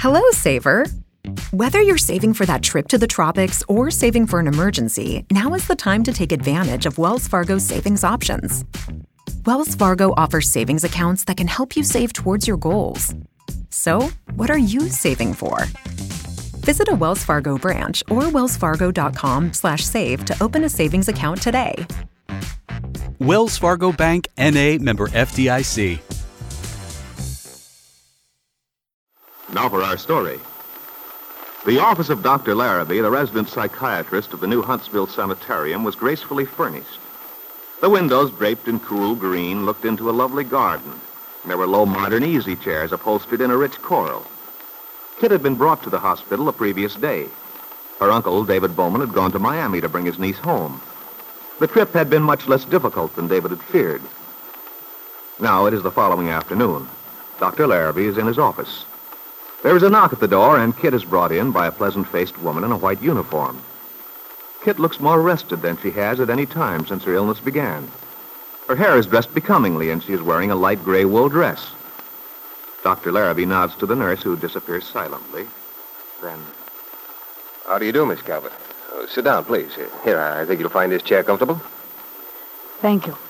Hello, saver. Whether you're saving for that trip to the tropics or saving for an emergency, now is the time to take advantage of Wells Fargo's savings options. Wells Fargo offers savings accounts that can help you save towards your goals. So, what are you saving for? Visit a Wells Fargo branch or wellsfargo.com/save to open a savings account today. Wells Fargo Bank, N.A., member FDIC. Now for our story. The office of Dr. Larrabee, the resident psychiatrist of the new Huntsville Sanitarium, was gracefully furnished. The windows, draped in cool green, looked into a lovely garden. There were low modern easy chairs upholstered in a rich coral. Kit had been brought to the hospital the previous day. Her uncle, David Bowman, had gone to Miami to bring his niece home. The trip had been much less difficult than David had feared. Now it is the following afternoon. Dr. Larrabee is in his office. There is a knock at the door, and Kit is brought in by a pleasant-faced woman in a white uniform. Kit looks more rested than she has at any time since her illness began. Her hair is dressed becomingly, and she is wearing a light gray wool dress. Dr. Larrabee nods to the nurse, who disappears silently. Then... How do you do, Miss Calvert? Sit down, please. Here, I think you'll find this chair comfortable. Thank you.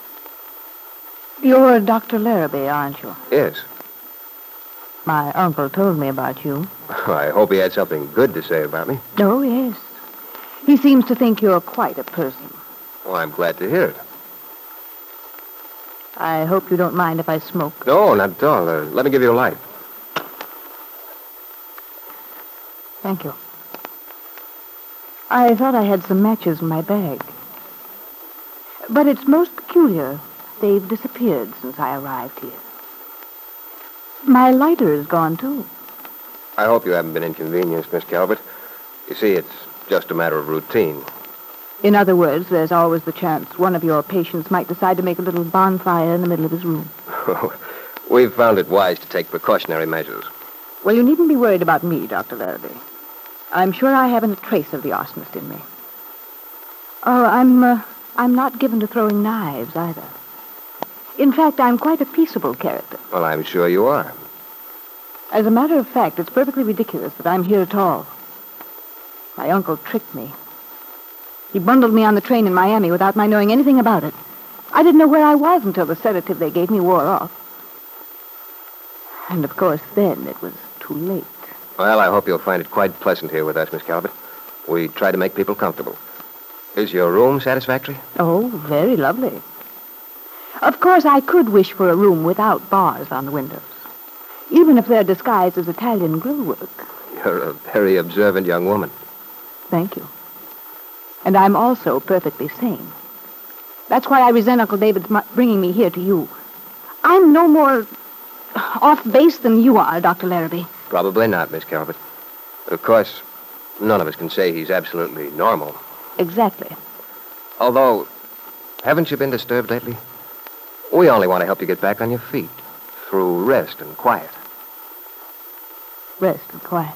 You're Dr. Larrabee, aren't you? Yes. My uncle told me about you. I hope he had something good to say about me. Oh, yes. He seems to think you're quite a person. Well, I'm glad to hear it. I hope you don't mind if I smoke. No, not at all. Let me give you a light. Thank you. I thought I had some matches in my bag. But it's most peculiar. They've disappeared since I arrived here. My lighter is gone, too. I hope you haven't been inconvenienced, Miss Calvert. You see, it's just a matter of routine. In other words, there's always the chance one of your patients might decide to make a little bonfire in the middle of his room. We've found it wise to take precautionary measures. Well, you needn't be worried about me, Dr. Larrabee. I'm sure I haven't a trace of the arsonist in me. Oh, I'm not given to throwing knives, either. In fact, I'm quite a peaceable character. Well, I'm sure you are. As a matter of fact, it's perfectly ridiculous that I'm here at all. My uncle tricked me. He bundled me on the train in Miami without my knowing anything about it. I didn't know where I was until the sedative they gave me wore off. And, of course, then it was too late. Well, I hope you'll find it quite pleasant here with us, Miss Calvert. We try to make people comfortable. Is your room satisfactory? Oh, very lovely. Of course, I could wish for a room without bars on the windows, even if they're disguised as Italian grillwork. You're a very observant young woman. Thank you. And I'm also perfectly sane. That's why I resent Uncle David's bringing me here to you. I'm no more off base than you are, Dr. Larrabee. Probably not, Miss Calvert. Of course, none of us can say he's absolutely normal. Exactly. Although, haven't you been disturbed lately? We only want to help you get back on your feet through rest and quiet. Rest and quiet.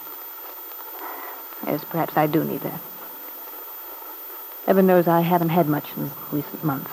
Yes, perhaps I do need that. Heaven knows I haven't had much in recent months.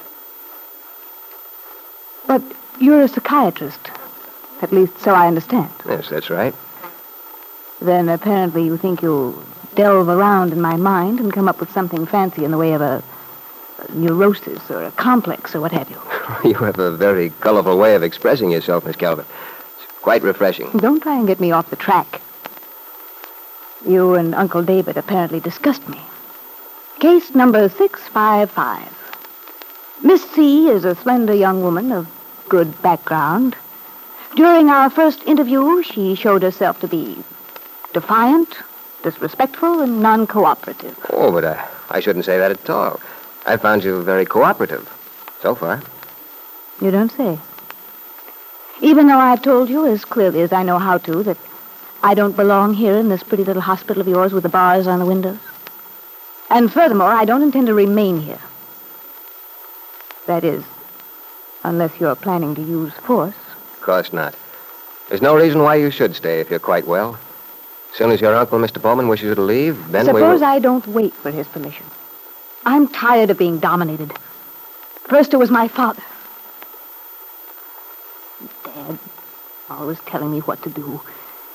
But you're a psychiatrist. At least so I understand. Yes, that's right. Then apparently you think you'll delve around in my mind and come up with something fancy in the way of a neurosis or a complex or what have you. You have a very colorful way of expressing yourself, Miss Calvert. It's quite refreshing. Don't try and get me off the track. You and Uncle David apparently discussed me. Case number 655. Miss C is a slender young woman of good background. During our first interview, she showed herself to be defiant, disrespectful, and non-cooperative. Oh, but I shouldn't say that at all. I found you very cooperative, so far. You don't say. Even though I've told you as clearly as I know how to that I don't belong here in this pretty little hospital of yours with the bars on the windows. And furthermore, I don't intend to remain here. That is, unless you're planning to use force. Of course not. There's no reason why you should stay if you're quite well. As soon as your uncle, Mr. Bowman, wishes you to leave, then Suppose I don't wait for his permission. I'm tired of being dominated. First it was my father. Dad, always telling me what to do.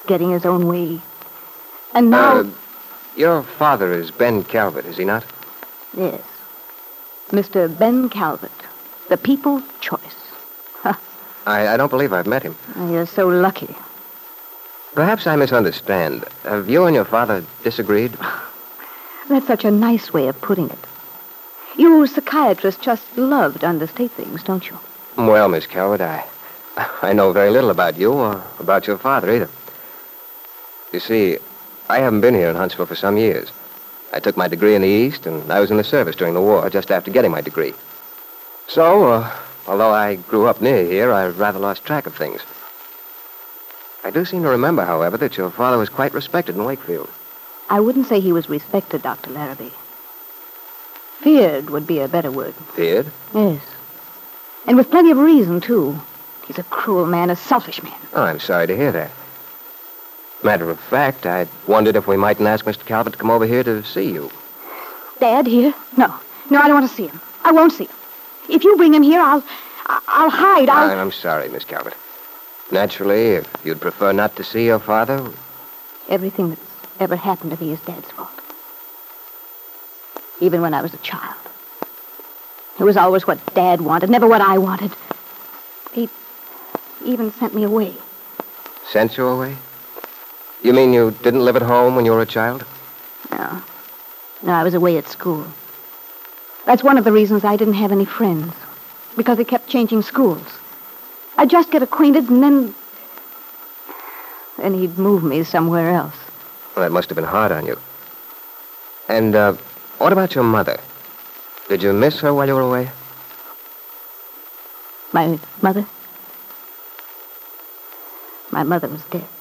getting his own way. And now... Your father is Ben Calvert, is he not? Yes. Mr. Ben Calvert. The people's choice. I don't believe I've met him. Oh, you're so lucky. Perhaps I misunderstand. Have you and your father disagreed? That's such a nice way of putting it. You psychiatrists just love to understate things, don't you? Well, Miss Calvert, I know very little about you or about your father either. You see, I haven't been here in Huntsville for some years. I took my degree in the East, and I was in the service during the war, just after getting my degree. So, although I grew up near here, I rather lost track of things. I do seem to remember, however, that your father was quite respected in Wakefield. I wouldn't say he was respected, Dr. Larrabee. Feared would be a better word. Feared? Yes. And with plenty of reason, too. He's a cruel man, a selfish man. Oh, I'm sorry to hear that. Matter of fact, I wondered if we mightn't ask Mr. Calvert to come over here to see you. Dad here? No, I don't want to see him. I won't see him. If you bring him here, I'll hide. I'm sorry, Miss Calvert. Naturally, if you'd prefer not to see your father... Everything that's ever happened to me is Dad's fault. Even when I was a child. It was always what Dad wanted, never what I wanted. He even sent me away. Sent you away? You mean you didn't live at home when you were a child? No, I was away at school. That's one of the reasons I didn't have any friends. Because they kept changing schools. I'd just get acquainted and then he'd move me somewhere else. Well, that must have been hard on you. And, what about your mother? Did you miss her while you were away? My mother? My mother was dead.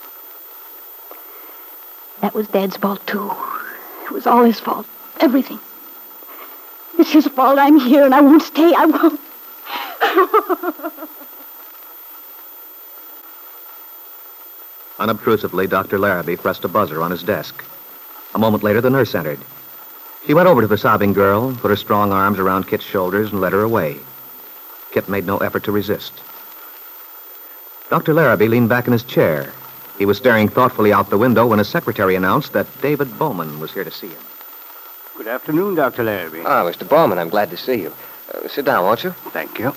That was Dad's fault, too. It was all his fault. Everything. It's his fault I'm here and I won't stay. I won't. Unobtrusively, Dr. Larrabee pressed a buzzer on his desk. A moment later, the nurse entered. She went over to the sobbing girl, put her strong arms around Kit's shoulders, and led her away. Kit made no effort to resist. Dr. Larrabee leaned back in his chair. He was staring thoughtfully out the window when his secretary announced that David Bowman was here to see him. Good afternoon, Dr. Larrabee. Mr. Bowman, I'm glad to see you. Sit down, won't you? Thank you.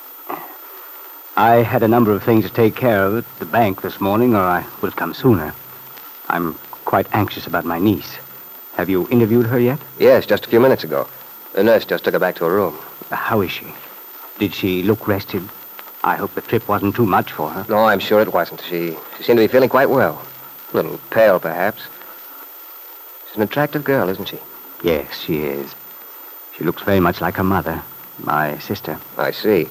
I had a number of things to take care of at the bank this morning, or I would have come sooner. I'm quite anxious about my niece. Have you interviewed her yet? Yes, just a few minutes ago. The nurse just took her back to her room. How is she? Did she look rested? I hope the trip wasn't too much for her. No, I'm sure it wasn't. She seemed to be feeling quite well. A little pale, perhaps. She's an attractive girl, isn't she? Yes, she is. She looks very much like her mother, my sister. I see.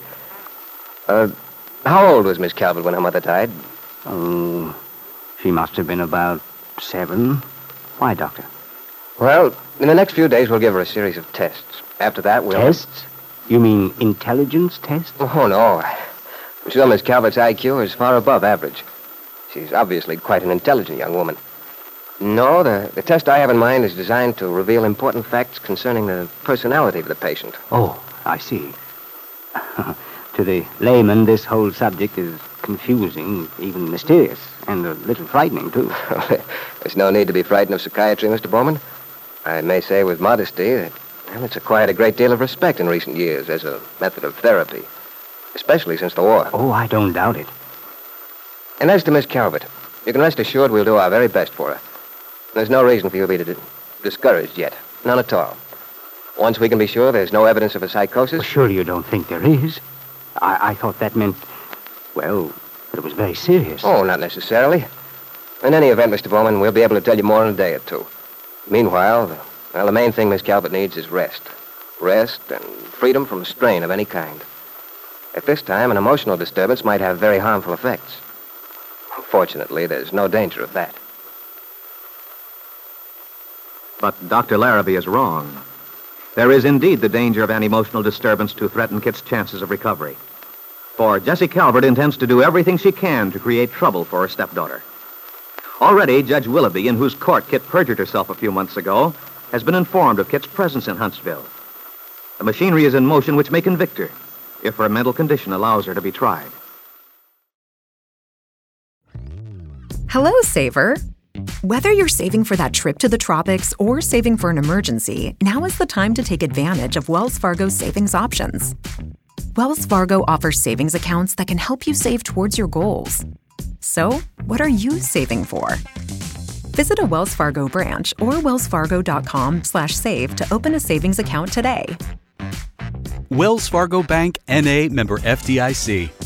How old was Miss Calvert when her mother died? Oh, she must have been about 7. Why, Doctor? Well, in the next few days, we'll give her a series of tests. After that, we'll... Tests? You mean intelligence tests? Oh, no. I'm sure Miss Calvert's IQ is far above average. She's obviously quite an intelligent young woman. No, the test I have in mind is designed to reveal important facts concerning the personality of the patient. Oh, I see. To the layman, this whole subject is confusing, even mysterious, and a little frightening, too. There's no need to be frightened of psychiatry, Mr. Bowman. I may say with modesty that it's acquired a great deal of respect in recent years as a method of therapy, especially since the war. Oh, I don't doubt it. And as to Miss Calvert, you can rest assured we'll do our very best for her. There's no reason for you to be discouraged yet. None at all. Once we can be sure there's no evidence of a psychosis... Well, surely you don't think there is. I thought that meant, well, that it was very serious. Oh, not necessarily. In any event, Mr. Bowman, we'll be able to tell you more in a day or two. Meanwhile, the main thing Miss Calvert needs is rest. Rest and freedom from strain of any kind. At this time, an emotional disturbance might have very harmful effects. Fortunately, there's no danger of that. But Dr. Larrabee is wrong. There is indeed the danger of an emotional disturbance to threaten Kit's chances of recovery. For Jessie Calvert intends to do everything she can to create trouble for her stepdaughter. Already, Judge Willoughby, in whose court Kit perjured herself a few months ago, has been informed of Kit's presence in Huntsville. The machinery is in motion which may convict her, if her mental condition allows her to be tried. Hello, saver. Whether you're saving for that trip to the tropics or saving for an emergency, now is the time to take advantage of Wells Fargo's savings options. Wells Fargo offers savings accounts that can help you save towards your goals. So, what are you saving for? Visit a Wells Fargo branch or wellsfargo.com/save to open a savings account today. Wells Fargo Bank, N.A., member FDIC.